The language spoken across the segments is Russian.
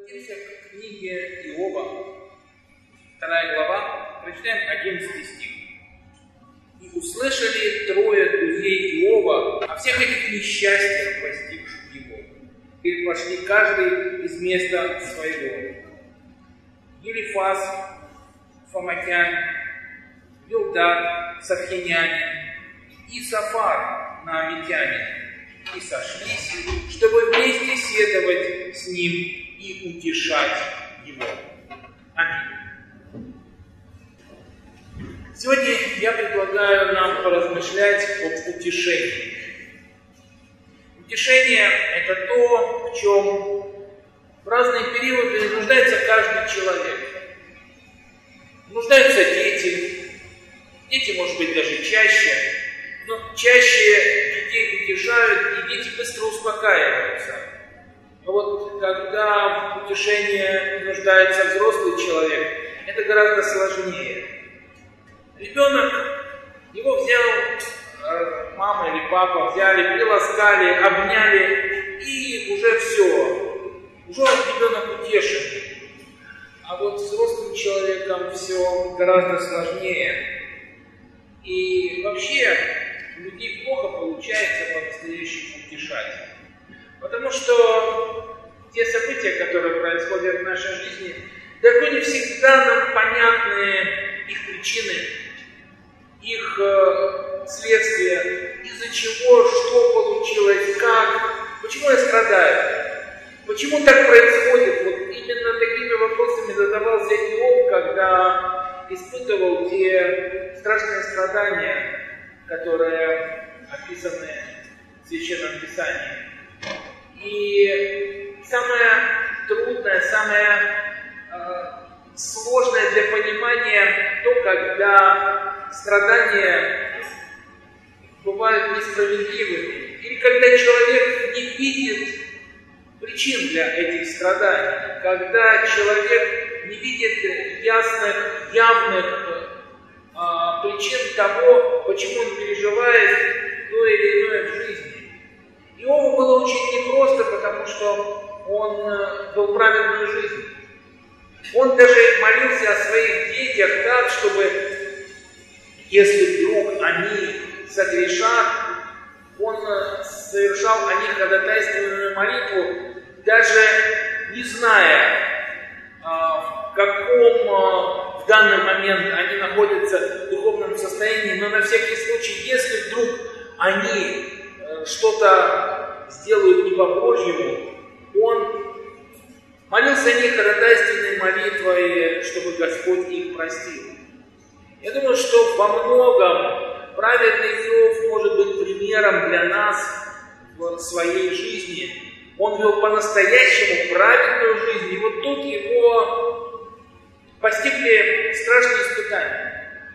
Обратимся к книге Иова, 2 глава, прочитаем 11 стих. «И услышали трое друзей Иова о всех этих несчастьях, постигших его, и пошли каждый из места своего. Елифаз, Фаматянин, Билдад, Сархинянин и Сафар, Наамитянин, и сошлись, чтобы вместе сетовать с ним и утешать его». Аминь. Сегодня я предлагаю нам поразмышлять об утешении. Утешение – это то, в чем в разные периоды нуждается каждый человек. Нуждаются дети. Дети, может быть, даже чаще. Но чаще детей утешают, и дети быстро успокаиваются. Но вот когда в утешении нуждается взрослый человек, это гораздо сложнее. Ребенок, его взял мама или папа, взяли, приласкали, обняли, и уже все. Уже ребенок утешен. А вот с взрослым человеком все гораздо сложнее. И вообще у людей плохо получается по-настоящему утешать. Потому что те события, которые происходят в нашей жизни, далеко не всегда нам понятны их причины, их следствия, из-за чего, что получилось, как, почему я страдаю, почему так происходит. Вот именно такими вопросами задавался Иов, когда испытывал те страшные страдания, которые описаны в Священном Писании. И самое трудное, самое сложное для понимания то, когда страдания бывают несправедливыми, или когда человек не видит причин для этих страданий, когда человек не видит ясных, явных причин того, почему он переживает то или иное в жизни. Иову было очень непросто, потому что он вел праведную жизнь. Он даже молился о своих детях так, чтобы, если вдруг они согрешат, он совершал о них ходатайственную молитву, даже не зная, в каком в данный момент они находятся в духовном состоянии, но на всякий случай, если вдруг они что-то сделают не по-божьему, он молился о них ходатайственной молитвой, чтобы Господь их простил. Я думаю, что во многом праведный Иов может быть примером для нас в своей жизни. Он вел по-настоящему праведную жизнь, и вот тут его постигли страшные испытания.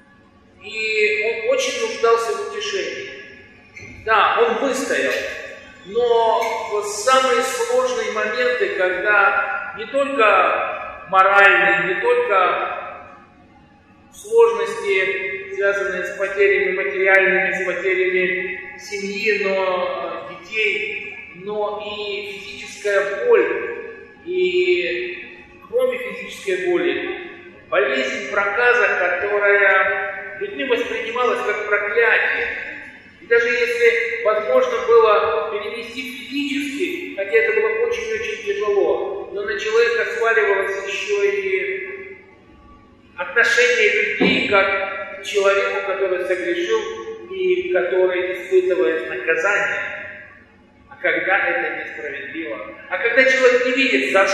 И он очень нуждался в утешении. Да, он выстоял, но вот самые сложные моменты, когда не только моральные, не только сложности, связанные с потерями материальными, с потерями семьи, но детей, но и физическая боль, и кроме физической боли, болезнь проказа, которая людьми воспринималась как проклятие. И даже если возможно было перенести физически, хотя это было очень-очень тяжело, но на человека сваливалось еще и отношение людей как к человеку, который согрешил и который испытывает наказание. А когда это несправедливо? А когда человек не видит, за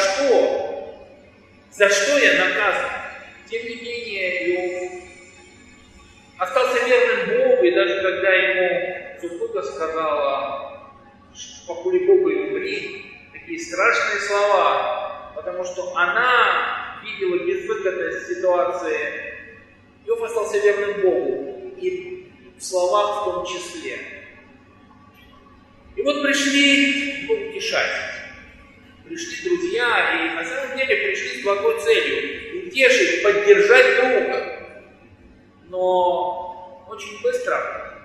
что я наказан? Тем не менее, Иов остался верным Богу, и даже когда ему супруга сказала, покури Бога и умри, такие страшные слова, потому что она видела безвыходность ситуации, Иов остался верным Богу, и в словах в том числе. И вот пришли его утешать. Пришли друзья, и на самом деле пришли с благой целью утешить, поддержать друга. Но очень быстро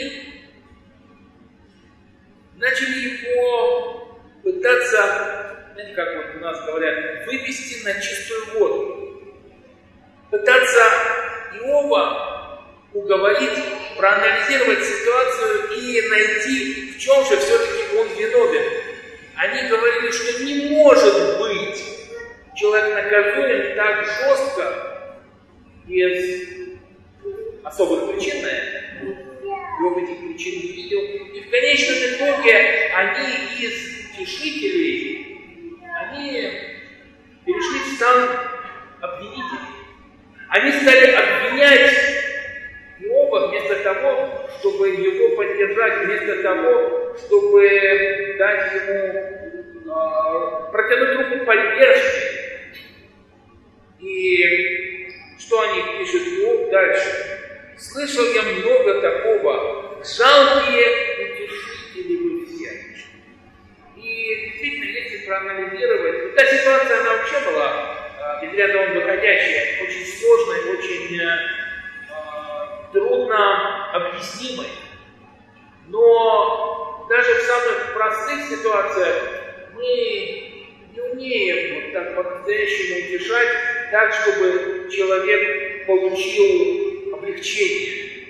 они начали его пытаться знаете, как вот у нас говорят, вывести на чистую воду. Пытаться Иова уговорить, проанализировать ситуацию и найти, в чем же все-таки он виновен. Они говорили, что не может быть человек наказуем так жестко, без особых причин, Иов этих причин не видел. И в конечном итоге они из утешителей, они перешли в стан обвинителей. Они стали обвинять Иова вместо того, чтобы его поддержать, вместо того, чтобы дать ему, протянуть руку поддержки. И что они пишут Иов дальше? «Слышал я много такого, жалкие утешители вы все». И действительно, если проанализировать, та ситуация, она вообще была из ряда вон выходящая, очень сложной, очень трудно объяснимой. Но даже в самых простых ситуациях мы не умеем вот так по-настоящему утешать, так, чтобы человек получил облегчение.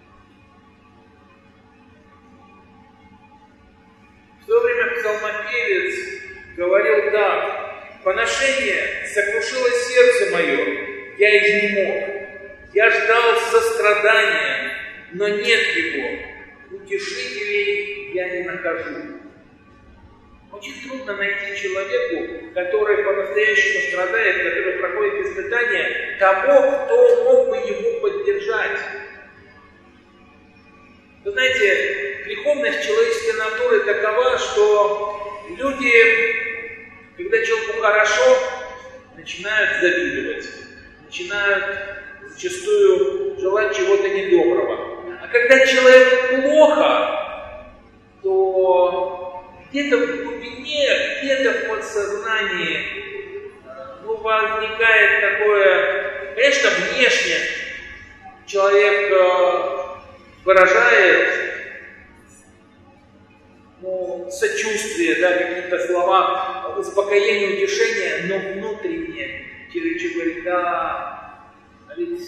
В то время псалмопевец говорил так: «Поношение сокрушило сердце мое, я изнемог, я ждал сострадания, но нет его, утешителей я не нахожу». Очень трудно найти человеку, который по-настоящему страдает, который проходит испытания, того, кто мог бы его поддержать. Вы знаете, греховность человеческой натуры такова, что люди, когда человеку хорошо, начинают завидовать, начинают зачастую желать чего-то недоброго. А когда человеку плохо, то где-то в глубине, где-то в подсознании возникает такое, конечно, внешне человек выражает сочувствие, да, какие-то слова успокоения, утешения, но внутренне человек говорит: да, ведь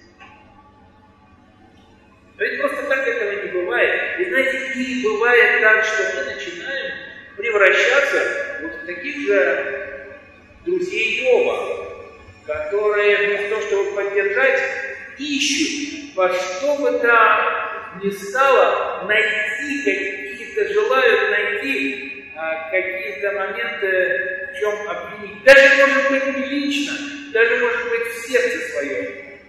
просто так этого не бывает. И знаете, и бывает так, что мы начинаем превращаться вот в таких же друзей Иова, которые вместо того, чтобы поддержать, ищут во что бы то ни стало найти какие-то, желают найти какие-то моменты, в чем обвинить. Даже, может быть, не лично, даже, может быть, в сердце своем.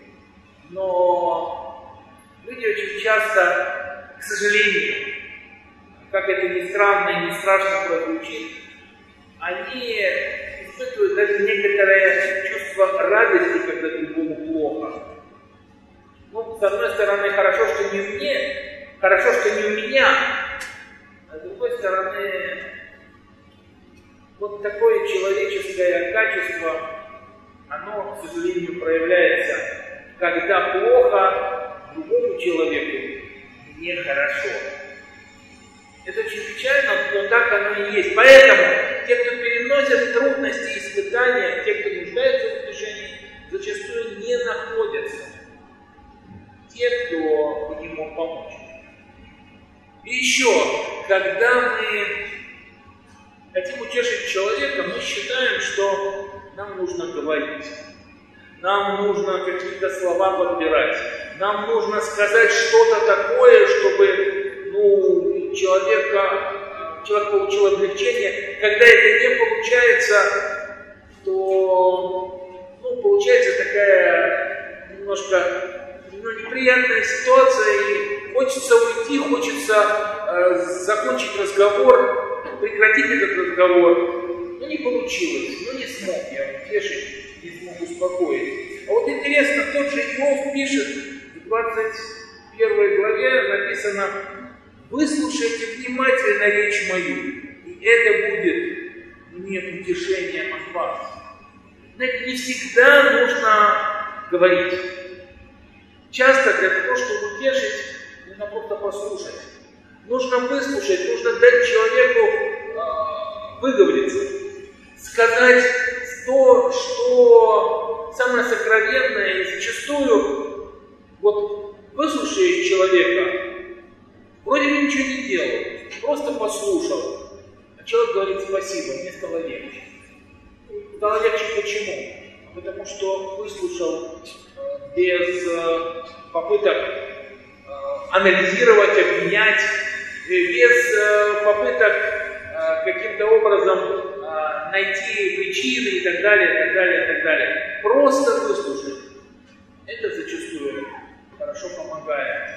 Но люди очень часто, к сожалению, как это ни странно и не страшно прозвучит, они испытывают даже некоторое чувство радости, когда другому плохо. Ну, с одной стороны, хорошо, что не мне, хорошо, что не у меня, а с другой стороны, вот такое человеческое качество, оно, к сожалению, проявляется, когда плохо другому человеку нехорошо. Это очень печально, но так оно и есть. Поэтому те, кто переносят трудности и испытания, те, кто нуждается в утешении, зачастую не находятся. Те, кто бы не мог помочь. И еще, когда мы хотим утешить человека, мы считаем, что нам нужно говорить. Нам нужно какие-то слова подбирать. Нам нужно сказать что-то такое, чтобы человек получил облегчение. Когда это не получается, то получается такая немножко неприятная ситуация, и хочется уйти, хочется закончить разговор, прекратить этот разговор. Но не получилось, не смог я утешить, не смог успокоить. А вот интересно, тот же Иов пишет в 21 главе, написано: «Выслушайте внимательно речь мою, и это будет мне утешением от вас». Знаете, не всегда нужно говорить. Часто для того, чтобы утешить, нужно просто послушать. Нужно выслушать, нужно дать человеку выговориться. сказать то, что самое сокровенное, и зачастую, вот выслушаешь человека, вроде бы ничего не делал, просто послушал, а человек говорит спасибо, мне стало легче. Стало легче почему? Потому что выслушал без попыток анализировать, обвинять, без попыток каким-то образом найти причины и так далее, и так далее, и так далее. Просто выслушать. Это зачастую хорошо помогает.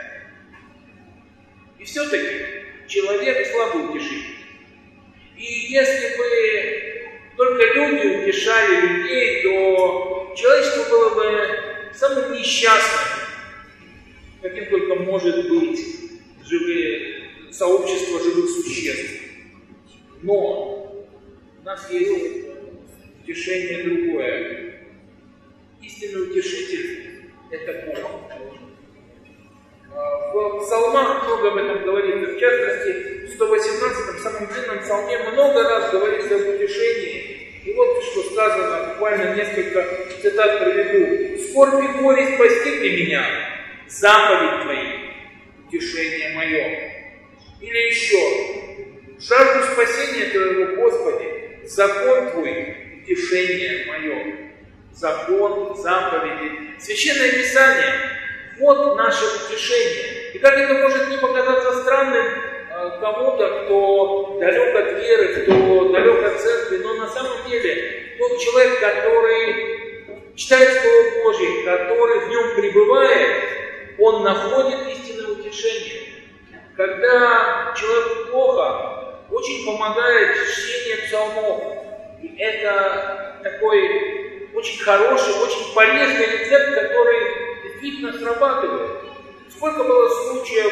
И все-таки человек слабый утешитель. И если бы только люди утешали людей, то человечество было бы самым несчастным, каким только может быть сообщество живых существ. Но у нас есть утешение другое. Истинный утешитель – это Бог. В псалмах много об этом говорится. В частности, в 118-м, самом длинном псалме, много раз говорится об утешении. И вот что сказано, буквально несколько цитат приведу. «Скорбь и горесть постигли меня, заповедь Твои, утешение мое». Или еще: «Жажду спасения Твоего, Господи, закон Твой, утешение мое». Закон, заповеди, Священное Писание – вот наше утешение. И как это может не показаться странным кому-то, кто далек от веры, кто далек от церкви, но на самом деле тот человек, который читает Слово Божье, который в нем пребывает, он находит истинное утешение. Когда человеку плохо, очень помогает чтение псалмов. И это такой очень хороший, очень полезный рецепт, который действительно срабатывает. Сколько было случаев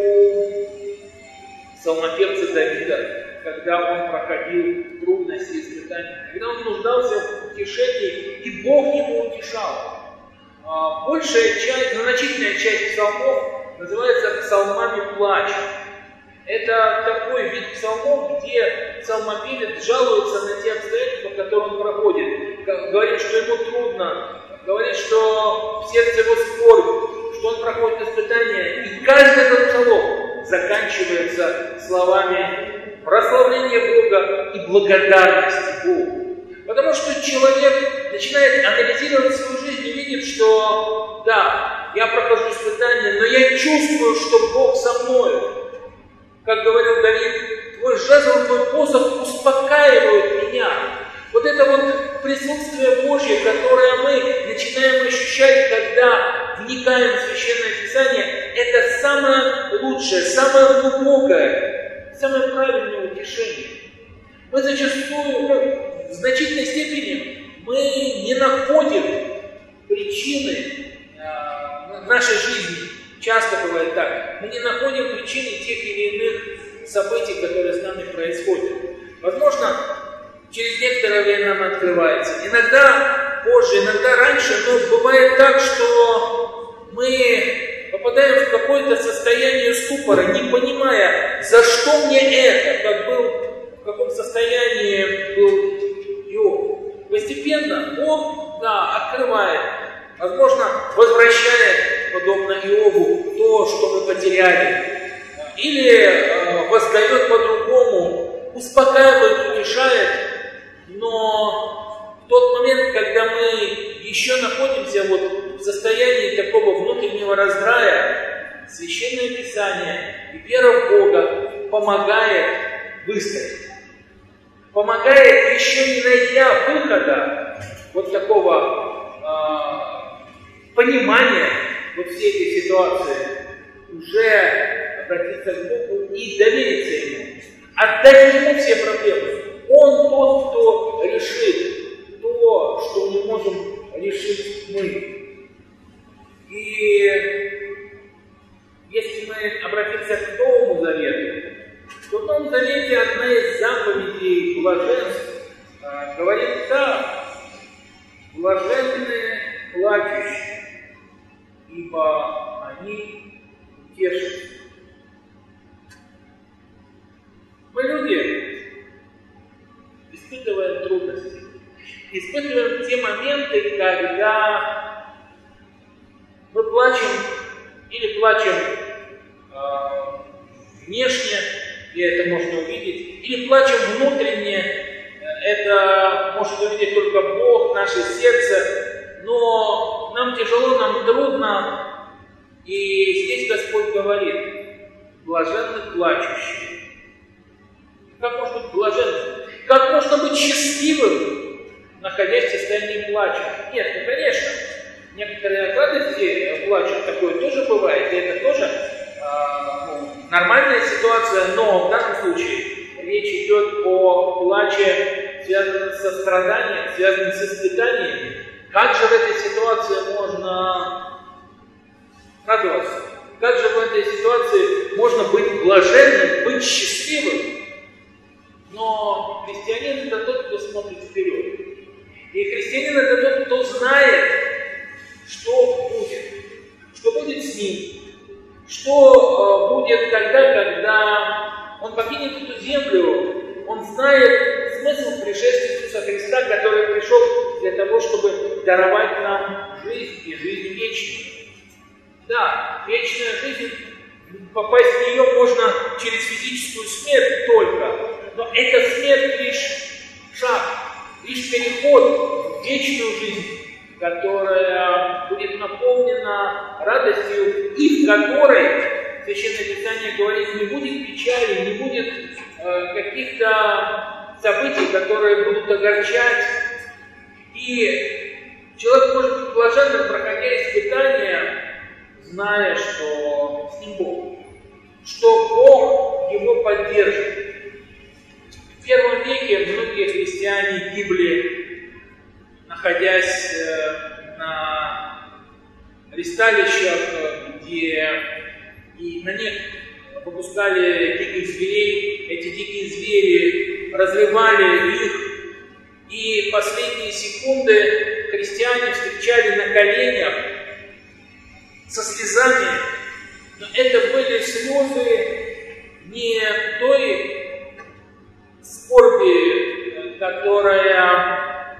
у псалмопевца Давида, когда он проходил трудности и испытания, когда он нуждался в утешении, и Бог его утешал. Большая часть, значительная часть псалмов называется псалмами плача. Это такой вид псалмов, где псалмопевец жалуется на те обстоятельства, которые он проходит. Говорит, что ему трудно, говорит, что в сердце его скорбь, что он проходит испытания. И каждый этот псалом заканчивается словами прославления Бога и благодарности Богу. Потому что человек начинает анализировать свою жизнь и видит, что да, я прохожу испытания, но я чувствую, что Бог со мною. Как говорил Давид, твой жезл, твой посох успокаивают меня. Вот это вот присутствие Божье, которое мы начинаем ощущать, когда вникаем в Священное Писание, это самое лучшее, самое глубокое, самое правильное утешение. Мы зачастую, в значительной степени, мы не находим причины в нашей жизни. Часто бывает так. Мы не находим причины тех или иных событий, которые с нами происходят. Возможно, через некоторое время нам открывается. Иногда позже, иногда раньше, но бывает так, что мы попадаем в какое-то состояние ступора, не понимая, за что мне это, в каком состоянии был Иов. Постепенно Бог, открывает, возможно, возвращает, подобно Иову, то, что мы потеряли. Или воздает по-другому, успокаивает, утешает. Но в тот момент, когда мы еще находимся в состоянии такого внутреннего раздрая, Священное Писание и вера в Бога помогает выстоять. Помогает, еще не найдя выхода, такого понимания всей этой ситуации, уже обратиться к Богу и довериться Ему. Отдать Ему все проблемы. Он тот, кто решит то, что не можем решить мы. И если мы обратимся к Новому Завету, то в Новом Завете одна из заповедей блаженств говорит так: блаженны плачущие, ибо они утешатся. Мы люди испытываем трудности. Испытываем те моменты, когда мы плачем или плачем внешне, и это можно увидеть, или плачем внутренне, это может увидеть только Бог, наше сердце, но нам тяжело, нам трудно, и здесь Господь говорит: блаженны плачущие. Как можно быть блаженным? Как можно быть счастливым, находясь в состоянии плача? Нет, ну конечно, некоторые от радости плачут, такое тоже бывает, и это тоже нормальная ситуация, но в данном случае речь идет о плаче, связанном со страданием, связанном с испытаниями. Как же в этой ситуации можно радоваться? Как же в этой ситуации можно быть блаженным, быть счастливым? Но христианин — это тот, кто смотрит вперед. И христианин — это тот, кто знает, что будет с ним, что будет тогда, когда он покинет эту землю. Он знает смысл пришествия Иисуса Христа, который пришел для того, чтобы даровать нам жизнь и жизнь вечную. Да, вечная жизнь, попасть в нее можно через физическую смерть только, но эта смерть лишь шаг, лишь переход в вечную жизнь, которая будет наполнена радостью, и в которой, Священное Писание говорит, не будет печали, не будет каких-то событий, которые будут огорчать. И человек может быть блаженным, проходя испытания, зная, что с ним Бог, что Бог его поддержит. В первом веке многие христиане гибли, находясь на ристалищах, где и на них выпускали диких зверей. Эти дикие звери разрывали их, и последние секунды христиане встречали на коленях со слезами, но это были слезы не той скорби, которая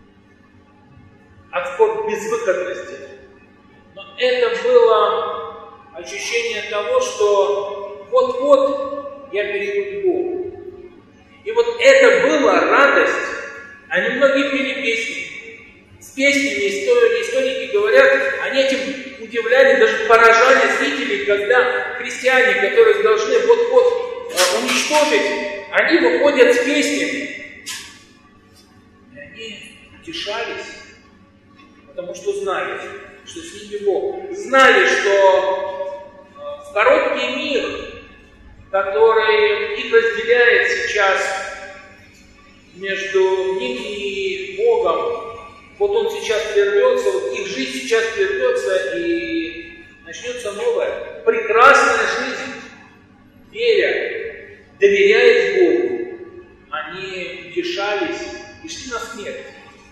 от скорби безвыходности, но это было ощущение того, что вот-вот я перейду к Богу. И вот это была радость. Они многие пели песни. С песнями историки говорят, они этим удивляли, даже поражали зрителей, когда христиане, которые должны вот-вот уничтожить, они выходят с песнями. И они утешались, потому что знали, что с ними Бог. Знали, что в короткий мир, который их разделяет сейчас между ними и Богом, вот он сейчас прервется, вот их жизнь сейчас прервется, и начнется новая, прекрасная жизнь, веря, доверяясь Богу. Они утешались и шли на смерть.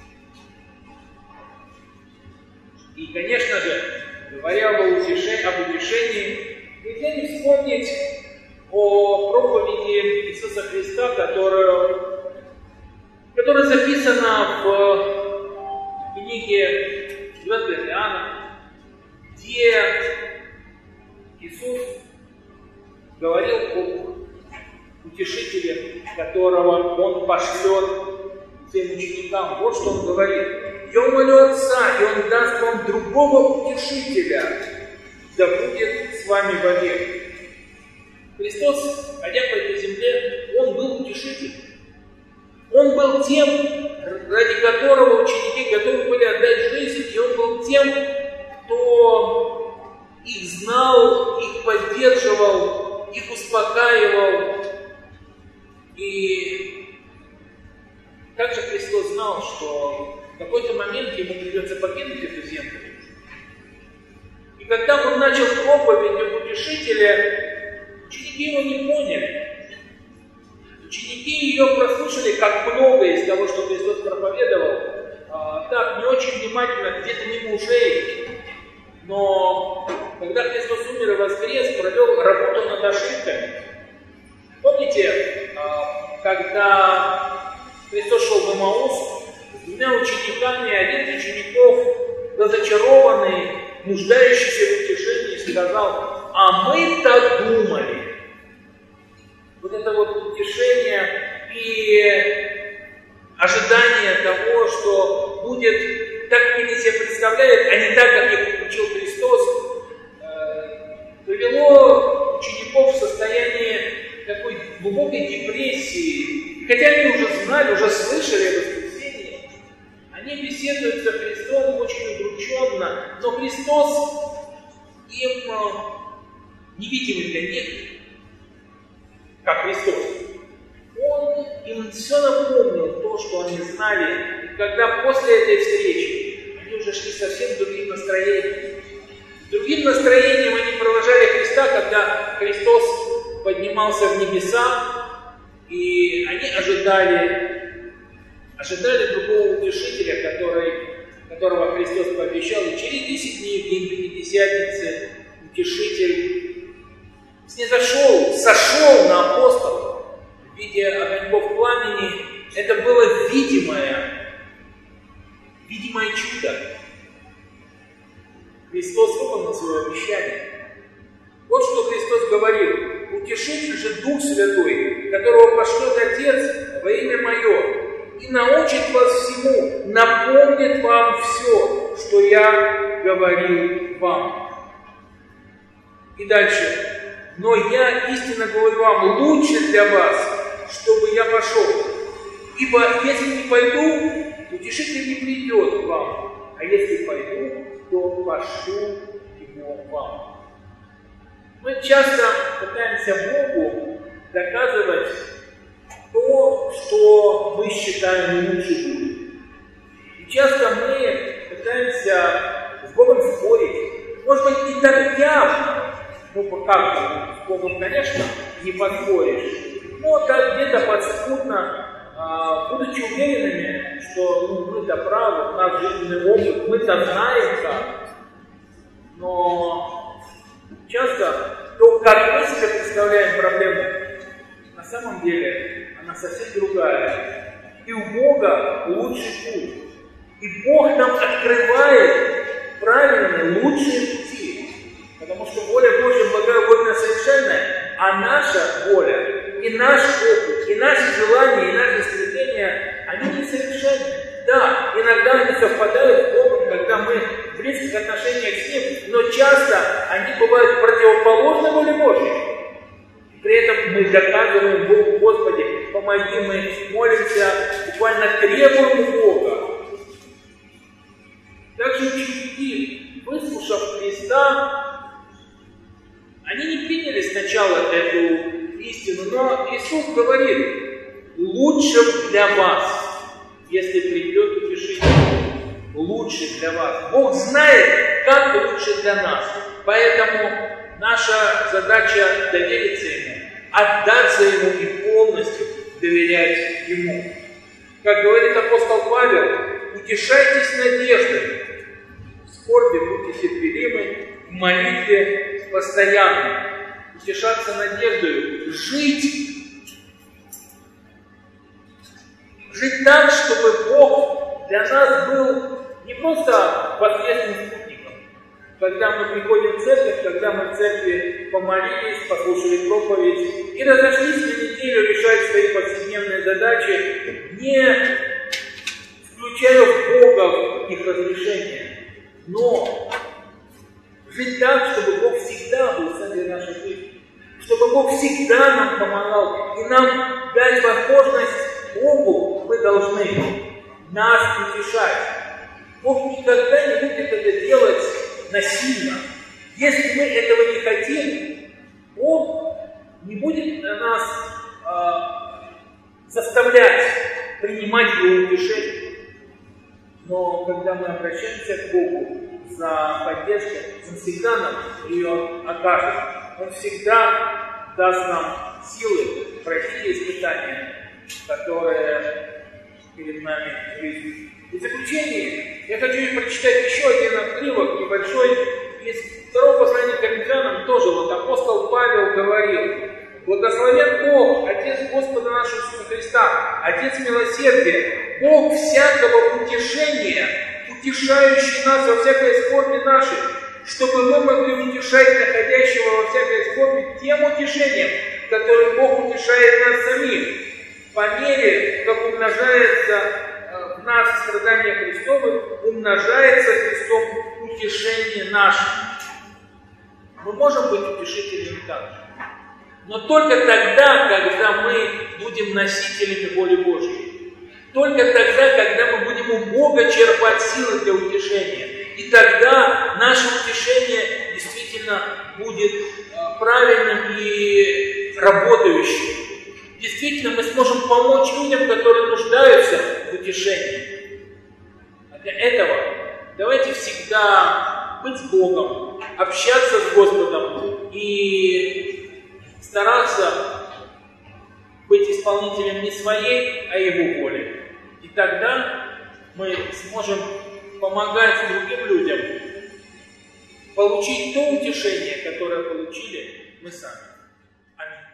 И, конечно же, говоря об утешении, нельзя не вспомнить о проповеди Иисуса Христа, которая записана в книге Евангелия от Иоанна, где Иисус говорил об утешителе, которого Он пошлет своим ученикам. Вот что Он говорит: «Я умолю Отца, и Он даст вам другого утешителя, да будет с вами вовек». Христос, ходя по этой земле, Он был утешителем. Он был тем, ради которого ученики готовы были отдать жизнь, и Он был тем, кто их знал, их поддерживал, их успокаивал. И также Христос знал, что в какой-то момент Ему придется покинуть эту землю. И когда Он начал проповедь об утешителе, ученики Его не поняли. Ученики ее прослушали как многое из того, что Христос проповедовал, так, не очень внимательно, где-то мимо ушей. Но когда Христос умер и воскрес, провел работу над ошибками. Помните, когда Христос шел в Эмаус с двумя учениками, один из учеников, разочарованный, нуждающийся в утешении, сказал: а мы-то думали. Вот это вот утешение и ожидание того, что будет так, как они себе представляют, а не так, как их учил Христос, привело учеников в состояние такой глубокой депрессии. Хотя они уже знали, уже слышали о воскресении, они беседуют со Христом очень удрученно, но Христос им невидимый для них, как Христос. Он им все напомнил то, что они знали, и когда после этой встречи они уже шли совсем другим настроением. Другим настроением они провожали Христа, когда Христос поднимался в небеса, и они ожидали другого утешителя, которого Христос пообещал, и через 10 дней, в день Пятидесятницы, утешитель сошел на апостолов в виде огоньков пламени. Это было видимое чудо. Христос выполнил свое обещание. Вот что Христос говорил: утешитель же Дух Святой, которого пошлет Отец во имя Мое, и научит вас всему, напомнит вам все, что Я говорил вам. И дальше: но Я истинно говорю вам, лучше для вас, чтобы Я пошел. Ибо если не пойду, утешитель не придет к вам, а если пойду, то пошлю Его вам. Мы часто пытаемся Богу доказывать то, что мы считаем лучше будет. И часто мы пытаемся с Богом спорить. Может быть, не так явно, как с Богом, конечно, не поспоришь, но так где-то подспудно, будучи уверенными, что мы-то правы, у нас жизненный опыт, мы-то знаем как. Но часто то, как мы себе представляем проблему, на самом деле она совсем другая. И у Бога лучший путь. И Бог нам открывает правильные, лучшие пути. Потому что воля Божья благая, угодная, совершенная, а наша воля, и наш опыт, и наши желания, и наши стремления, они несовершенны. Да, иногда они совпадают с Богом, когда мы в близких отношениях с Ним, но часто они бывают противоположны воле Божьей. При этом мы доказываем Богу: Господи, помоги, мы молимся, буквально требуем Бога. Также ученики, выслушав Христа, они не приняли сначала эту истину, но Иисус говорит: лучше для вас, если придет утешитель, лучше для вас. Бог знает, как лучше для нас, поэтому наша задача довериться Ему, отдаться Ему и полностью доверять Ему. Как говорит апостол Павел: утешайтесь надеждой, в скорби будьте терпеливы, в молитве постоянно. Утешаться надеждой, жить так, чтобы Бог для нас был не просто воскресным спутником. Когда мы приходим в церковь, когда мы в церкви помолились, послушали проповедь и разошлись на неделю решать свои повседневные задачи, не включая Бога в их разрешение, но жить так, чтобы Бог всегда был в центре нашей жизни, чтобы Бог всегда нам помогал, и нам дать возможность Богу, мы должны нас утешать. Бог никогда не будет это делать насильно. Если мы этого не хотим, Бог не будет нас заставлять принимать Его утешение. Но когда мы обращаемся к Богу за поддержкой, Он всегда нам ее окажет. Он всегда даст нам силы пройти испытания, которые перед нами в жизни. И в заключение я хочу прочитать еще один отрывок небольшой из второго послания к Коринфянам. Тоже вот апостол Павел говорил: благословен Бог, Отец Господа нашего Иисуса Христа, Отец милосердия, Бог всякого утешения, утешающий нас во всякой скорби нашей, чтобы мы могли утешать находящего во всякой скорби тем утешением, которым Бог утешает нас самих, по мере, как умножается в нас страдания Христовы, умножается Христом утешение наше. Мы можем быть утешителями также, но только тогда, когда мы будем носителями воли Божьей. Только тогда, когда мы будем у Бога черпать силы для утешения. И тогда наше утешение действительно будет правильным и работающим. Действительно, мы сможем помочь людям, которые нуждаются в утешении. А для этого давайте всегда быть с Богом, общаться с Господом и стараться быть исполнителем не своей, а Его воли. И тогда мы сможем помогать другим людям получить то утешение, которое получили мы сами. Аминь.